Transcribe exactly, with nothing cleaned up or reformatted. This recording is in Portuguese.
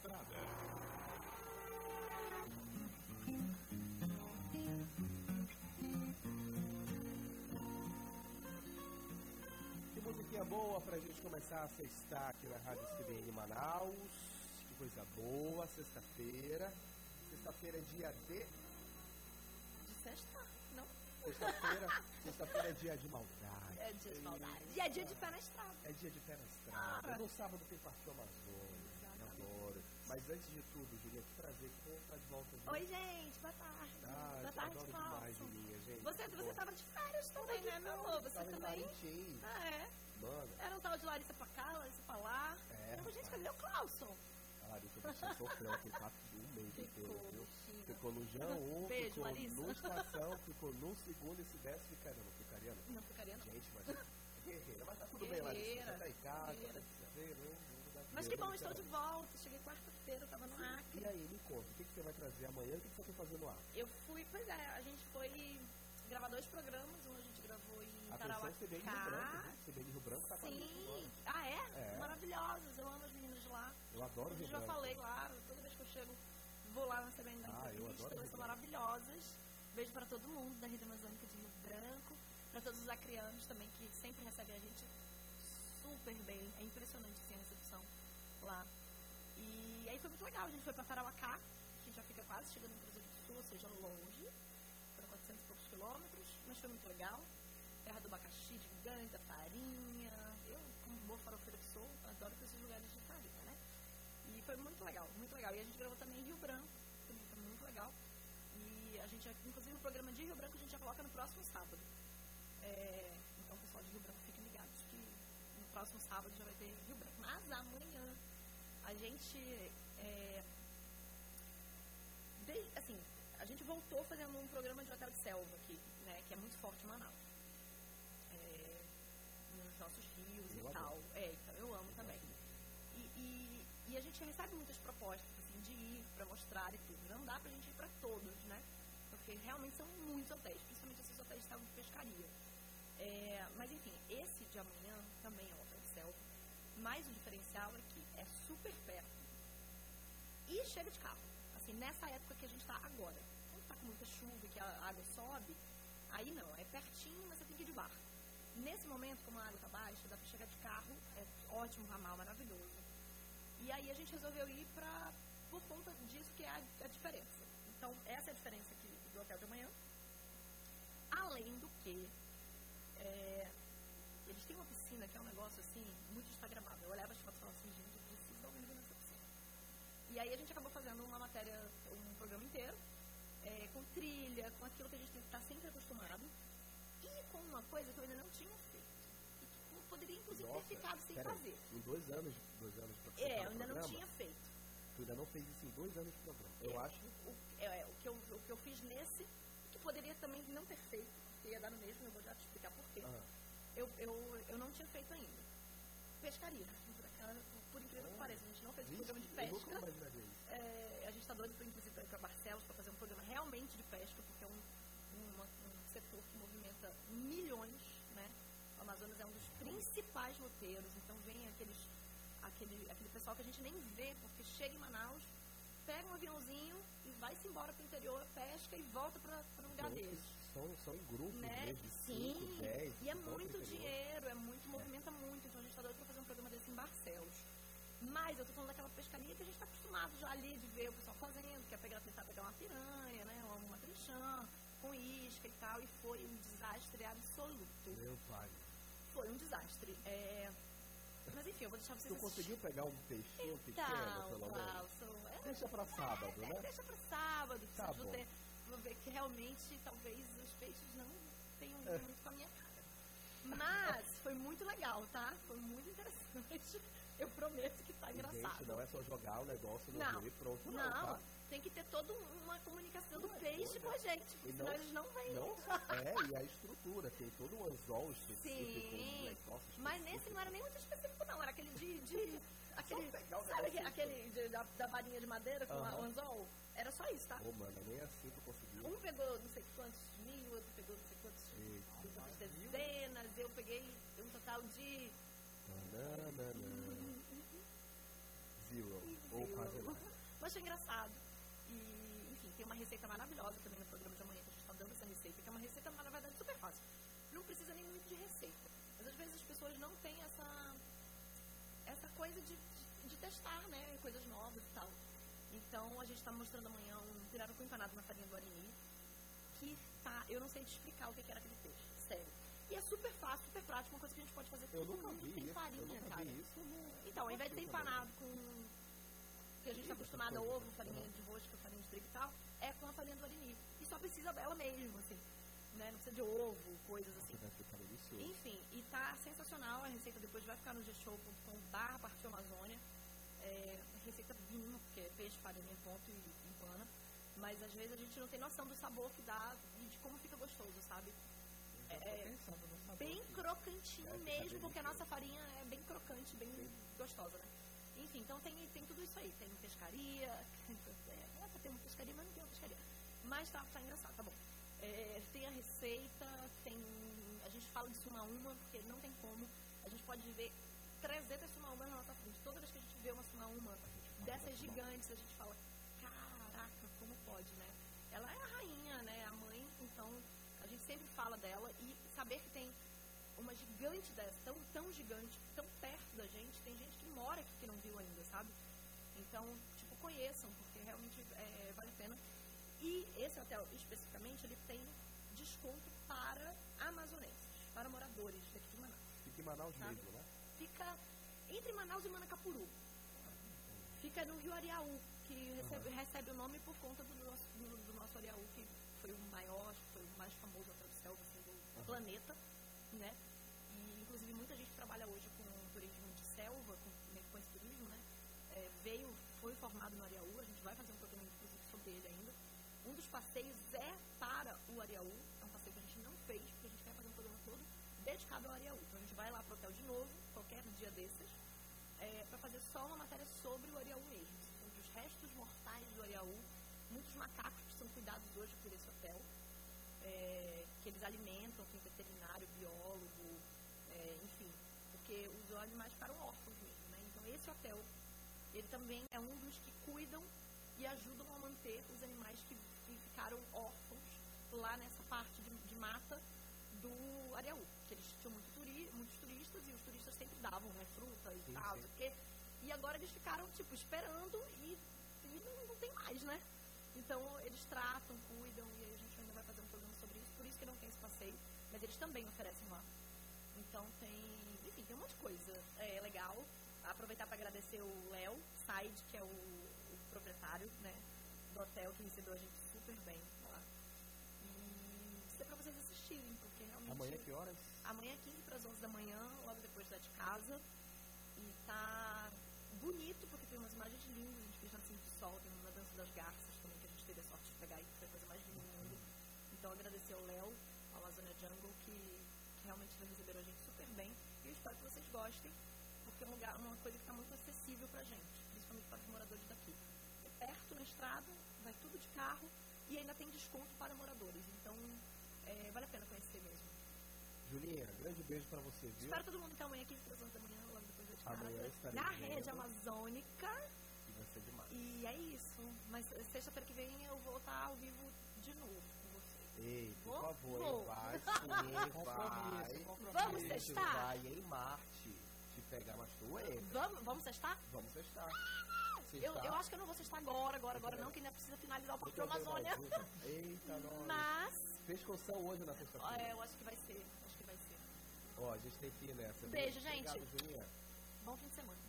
estrada. Que musiquinha boa pra gente começar a sextar aqui na Rádio C B N Manaus. Que coisa boa, sexta-feira. Sexta-feira é dia de... De sexta, não? Sexta-feira, sexta-feira é dia de maldade. É dia de maldade. E é dia de pé na estrada. É dia de pé na estrada. Ah. No sábado tem Partiu Amazônia. Adoro. Mas antes de tudo, Julinha, que prazer que você tá de volta. Viu? Oi, gente. Boa tarde. Ah, Boa tarde, adoro Paulo. demais, Julinha, gente. Você, você tava de férias também, né, meu amor? Você tava também? Em Ah, é? Mano. Era um tal de Larissa pra cá, Larissa pra lá. É. Mas, gente, cadê o Clauson? A Larissa você sofreu aquele papo de um mês inteiro, viu? Bichinha. Ficou no Jean um, Beijo, ficou Larissa. no Estação, ficou no segundo e se desse, ficaria. Não ficaria, não. Não ficaria, não. Gente, mas... Guerreira, mas tá tudo bem, Larissa. Guerreira, Você tá em casa, guerreira. tá vendo? Mas que bom, estou de volta. Cheguei quarta-feira, eu tava no Acre. E aí, me conta, o que, que você vai trazer amanhã? O que, que você foi fazer no Acre? Eu fui, pois é, a gente foi gravar dois programas. Um a gente gravou em Tarauacá. Atenção, C B N Rio Branco, viu? C B N Rio Branco tá fazendo Sim. isso. Ah, é? É. Maravilhosas. Eu amo as meninas de lá. Eu adoro Eu Rio já Branco. falei lá, toda vez que eu chego, vou lá na C B N da Ah, eu entrevista. adoro Elas Rio são Branco. maravilhosas. Beijo para todo mundo da Rede Amazônica de Rio Branco. Para todos os acrianos também, que sempre recebem a gente super bem. É impressionante assim, a recepção lá. E aí foi muito legal. A gente foi para Tarauacá. A gente já fica quase chegando no Cruzeiro do Sul, ou seja, longe. Foram quatrocentos e poucos quilômetros, mas foi muito legal. Terra do abacaxi gigante, da farinha. Eu, como boa farofeira que sou, adoro esses lugares de farinha, né? E foi muito legal, muito legal. E a gente gravou também em Rio Branco, também foi muito legal. E a gente, inclusive, o programa de Rio Branco a gente já coloca no próximo sábado. É, então, pessoal de Rio Branco, fiquem ligados que no próximo sábado já vai ter Rio Branco. Mas amanhã a gente, é, de, assim, a gente voltou fazendo um programa de hotel de selva aqui, né, que é muito forte em Manaus. É, nos nossos rios Eu e adoro. tal. É, então eu amo também. E, e, e a gente recebe muitas propostas, assim, de ir para mostrar e tudo. Não dá pra gente ir para todos, né? Porque realmente são muitos hotéis, principalmente esses hotéis de selva de pescaria. É, mas enfim, esse de amanhã também é um hotel de selva. Mas o diferencial é que é super perto. E chega de carro. Assim, nessa época que a gente está agora. Quando está com muita chuva e que a água sobe, aí não, é pertinho, mas você tem que ir de barco. Nesse momento, como a água está baixa, dá para chegar de carro, é ótimo, ramal, maravilhoso. E aí a gente resolveu ir pra, por conta disso que é a, a diferença. Então, essa é a diferença aqui do hotel de amanhã. Além do que, é, eles têm uma piscina que é um negócio assim, muito instagramável. Eu olhava as fotos e falava assim, gente, eu preciso dar um mergulho nessa piscina. E aí a gente acabou fazendo uma matéria, um programa inteiro, é, com trilha, com aquilo que a gente tem que estar sempre acostumado. E com uma coisa que eu ainda não tinha feito. E que eu poderia, inclusive, Nossa, ter ficado sem pera aí, fazer. Em dois anos, dois anos pra É, ficar eu no ainda não programa, tinha feito. Tu ainda não fez isso em dois anos de programa. Eu É, acho. O, é, o, que eu, o que eu fiz nesse, que poderia também não ter feito, porque ia dar no mesmo, eu vou já te explicar por quê. Ah, Eu, eu, eu não tinha feito ainda. Pescaria. Por, aquela- por incrível que pareça, a gente não fez um vixe, programa de eu nunca pesca. imaginaria isso. É, a gente está doido, inclusive, para ir para Barcelos para fazer um programa realmente de pesca, porque é um, uma, um setor que movimenta milhões, né? O Amazonas é um dos principais roteiros, então vem aqueles, aquele, aquele pessoal que a gente nem vê, porque chega em Manaus, pega um aviãozinho e vai-se embora para o interior, pesca e volta para o lugar Então, deles. São, são em grupos, Né? mesmo, de Sim, cinco, dez. e é que vão pro muito interior. dinheiro, é muito, movimenta muito, então a gente está doido para fazer um programa desse em Barcelos. Mas eu tô falando daquela pescaria que a gente está acostumado já ali de ver o pessoal fazendo, que é pegar, tentar pegar uma piranha, né, uma, uma trinchã, com isca e tal, e foi um desastre absoluto. Meu pai. Foi um desastre. É... Mas enfim, eu vou deixar vocês Tu conseguiu pegar um peixinho pequeno, Então, pelo menos? Clauson, é, Deixa pra sábado, é, né? Deixa pra sábado, Tá preciso bom. ter, vou ver que realmente talvez os peixes não tenham É. muito com a minha cara. Mas foi muito legal, tá? Foi muito interessante. Eu prometo que tá E, engraçado. gente, não é só jogar o negócio no Não, rio e pronto, não, Não, tá? tem que ter toda uma comunicação do Não é peixe doida. com a gente, porque E senão não- eles não vêm. Não, é, e a estrutura, tem todo um anzol específico, Sim, um negócio mas nesse específico. não era nem muito específico, não. Era aquele de. de aquele, pegar o sabe aquele, negócio. aquele de- da, da varinha de madeira com a- Aham. o anzol? Era só isso, tá? Ô, mano, nem assim tu conseguiu. Um pegou não sei quantos mil, outro pegou não sei quantos Eita. quantas dezenas. Eu peguei um total de. Nananana. Zero. Ou quase nada. Mas foi engraçado. E, enfim, tem uma receita maravilhosa também no programa de amanhã, que a gente está dando essa receita, que é uma receita, na verdade, super fácil. Não precisa nem muito de receita. Mas, às vezes, as pessoas não têm essa, essa coisa de, de, de testar, né? Coisas novas e tal. Então, a gente está mostrando amanhã um pirarucu empanado na farinha do arini, que tá... Eu não sei te explicar o que era aquele peixe, sério. E é super fácil, super prático, uma coisa que a gente pode fazer eu todo nunca mundo vi tem isso, farinha, eu nunca cara. Vi isso, não... Então, ao invés de ter empanado com... que a gente está acostumado a ovo, farinha de rosca, farinha de trigo e tal, é com a farinha do arini. E só precisa dela mesmo, assim. Né? Não precisa de ovo, coisas assim. Vai ficar delicioso. Enfim, e tá sensacional. A receita depois vai ficar no g show ponto com barra Partiu Amazônia. É receita mínima, porque é peixe, farinha em ponto e empana. Mas às vezes a gente não tem noção do sabor que dá e de como fica gostoso, sabe? É bem crocantinho é, mesmo, porque a nossa farinha é bem crocante, bem Sim. gostosa, né? Enfim, então tem, tem tudo isso aí. Tem pescaria, é, tem uma pescaria, mas não tem uma pescaria. Mas tá, tá engraçado, tá bom. É, tem a receita, tem, a gente fala de suma uma, porque não tem como. A gente pode ver trezentas suma uma na nossa frente. Toda vez que a gente vê uma suma uma dessas gigantes, a gente fala, caraca, como pode, né? Ela é a rainha, né? A mãe, então a gente sempre fala dela. E saber que tem uma gigante dessa, tão, tão gigante, tão perto da gente, tem gente que mora aqui que não viu ainda, sabe? Então, tipo, conheçam, porque realmente é, vale a pena. E esse hotel, especificamente, ele tem desconto para amazonenses, para moradores daqui de Manaus. Fica em Manaus sabe? mesmo, né? Fica entre Manaus e Manacapuru. Fica no Rio Ariaú, que recebe, uhum. recebe o nome por conta do nosso, do, do nosso Ariaú, que foi o maior, foi o mais famoso hotel de selva assim, do uhum. planeta, né? E, inclusive, muita gente que trabalha hoje com turismo de selva, com, com esse turismo, né? É, veio, foi formado no Ariaú, a gente vai fazer um programa, inclusive, sobre ele ainda. Um dos passeios é para o Ariaú, é um passeio que a gente não fez, porque a gente quer fazer um programa todo dedicado ao Ariaú. Então, a gente vai lá para o hotel de novo, qualquer dia desses, é, para fazer só uma matéria sobre o Ariaú mesmo, sobre os restos mortais do Ariaú, muitos macacos que são cuidados hoje por esse hotel, é, que eles alimentam, tem veterinário, biólogo, é, enfim, porque os animais ficaram órfãos mesmo, né? Então, esse hotel, ele também é um dos que cuidam e ajudam a manter os animais que, que ficaram órfãos lá nessa parte de, de mata do Ariaú, que eles tinham muito turi, muitos turistas e os turistas sempre davam, né, frutas e tal, porque, e agora eles ficaram, tipo, esperando e, e não, não tem mais, né? Então, eles tratam, cuidam e a gente ainda vai fazer um programa sobre isso, por isso que não tem esse passeio, mas eles também oferecem lá. Então, tem, enfim, tem um monte de coisa é, legal. Aproveitar para agradecer o Léo Said, que é o, o proprietário, né, do hotel, que recebeu a gente super bem lá. E isso é para vocês assistirem, porque realmente... Amanhã que horas? Amanhã é quinze para as onze da manhã, logo depois da de casa. E tá bonito, porque tem umas imagens lindas, a gente fez nascimento de sol, tem uma dança das garças também, que a gente teve a sorte de pegar e que foi a coisa mais linda do mundo. Então, agradecer ao Léo, ao Amazônia Jungle, que, que realmente receberam a gente super bem. E eu espero que vocês gostem, porque é um lugar, uma coisa que está muito acessível pra gente, principalmente para os moradores daqui. É perto na estrada, vai tudo de carro e ainda tem desconto para moradores. Então, é, vale a pena conhecer mesmo. Julinha, grande beijo para você, viu? Espero todo mundo então amanhã, quinze para as onze da manhã, logo depois da de casa. Amanhã estarei na vendo. Rede Amazônica. E vai ser demais. E é isso. Mas sexta-feira que vem eu vou estar ao vivo de novo com você. Ei, por vou? favor, Vou. vai sim, vai. Vamos testar? Vai em Marte te pegar, mas tu entra. Vamos, vamos testar? Vamos testar. Eu, eu acho que eu não vou cestar agora, agora, agora não, que ainda precisa finalizar o Partiu Amazônia. Eita, nós. Mas... Pescoção hoje na sexta-feira. É, eu acho que vai ser, acho que vai ser. Ó, a gente tem que ir nessa. Beijo, gente. Obrigado, Julinha. Bom fim de semana.